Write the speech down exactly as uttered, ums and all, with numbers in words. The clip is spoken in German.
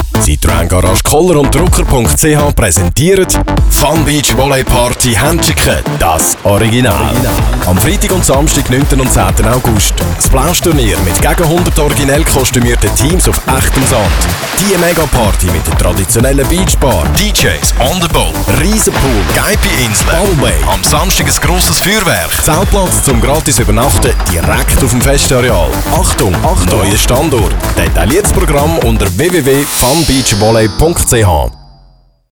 Citroën Garage Koller und Drucker punkt c h präsentieren Fun Beach Volley Party Händchen, das Original. Am Freitag und Samstag, neunten und zehnten August. Das Plausch-Turnier mit gegen hundert originell kostümierten Teams auf echtem Sand. Die Megaparty mit der traditionellen Beachbar, D Js on the boat, Riesenpool, Geipi-Insel, Ballway. Am Samstag ein grosses Feuerwerk. Zeltplatz zum gratis Übernachten direkt auf dem Festareal. Achtung, Achtung, neuer Standort. Detailliertes Programm unter w w w punkt fun beach volley punkt c h.